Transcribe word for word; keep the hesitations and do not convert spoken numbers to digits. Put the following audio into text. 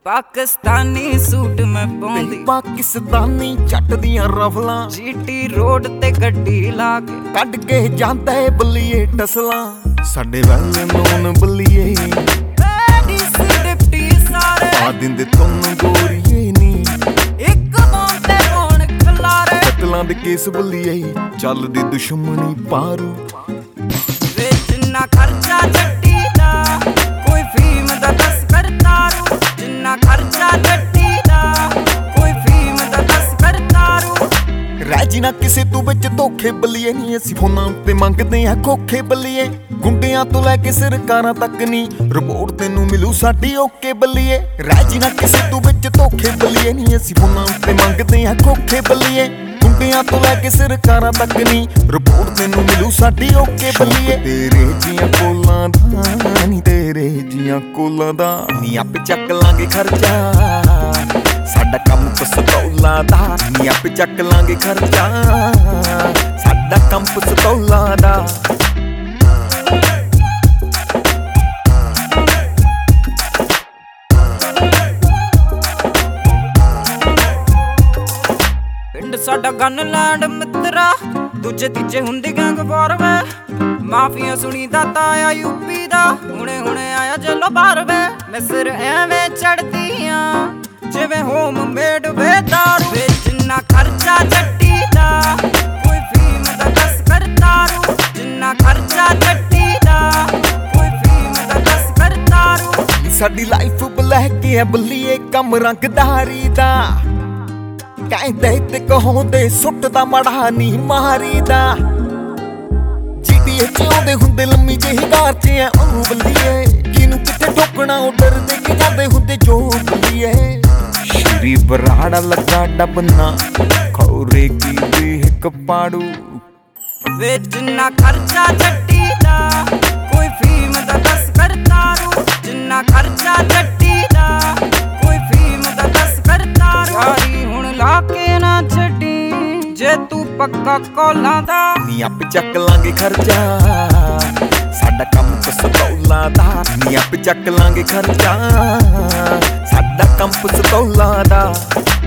Pakistani suit मैं पाउंदी पाकिस्तानी जट दियां रफलां GT road ते गड्डी ला के कड के जांदा है बल्लीए टसलां साडे वैल नून बल्लीए डिप्टी सारे आ दिंदे तुम गोरीए नी एक बांते कौन खलारे कतलां दे केस बल्लीए चलदी दुश्मनी पारू वे जिन्ना खर्चा जट्टी दा कोई फीम दा तस्कर तारू जिन्ना खर्चा जट्टी दा कोई फीम दा तस्कर तारू राजी ना किसे तू विच धोखे बल्लीए नी असीं फोनां ते मंगदे आ खोखे बल्लीए गुंडियां तो लैके सरकारां तक नी रिपोर्ट तैनूं मिलू साडी ओके बल्लीए राजी ना किसे तू विच धोखे बल्लीए नी असीं फोनां ते मंगदे आ खोखे बल्लीए गुंडियां तो लैके सरकारां तक नी रिपोर्ट तैनूं मिलू साडी ओके बल्लीए तेरे जियां कोलां दा नी तेरे जियां कोलां दा नी आपे चक लांगे खर्चा साडा कम पिस्तौलां दा नी आपे चक लांगे खर्चा साडा कम पिस्तौलां दा पिंड साडा गन लैंड मित्रा दूजे तीजे हुंदी गैंग वार वे माफिया सुनी दा आया यूपी दा हुणे हुणे आया जलो बार वे मैं सिर एवें चढ़दियां जिवें होम मेड वे दारू वे जिन्ना खर्चा जट्टी दा कोई फीम दा तस्कर तारू जिन्ना खर्चा जट्टी दा कोई फीम दा तस्कर तारू साडी लाइफ ब्लैक है बल्लीए कम रंगदारी दा कहते ते कहोंदे सुटदा मड़ा नी मारी दा जीटीए चाउंदे हुंदे लम्मी जेही गार च ऐ ओ बल्लीए किनू किथे ठोकना ओ डरदे कि जांदे हुंदे जो बल्लीए श्री बराड़ा लगा डबना खौरे की देह कपाड़ू वे जिन्ना खर्चा जट्टी दा कोई फीम दा तस्कर तारू जिन्ना खर्चा जट्टी दा कोई फीम दा तस्कर तारू यारी हुण ला के ना छड्डी जे तू पक्का कोलां दा नी आपे चक लांगे खर्चा साडा कम पिस्तौलां दा नी आपे चक लांगे खर्चा साडा कम पिस्तौलां दा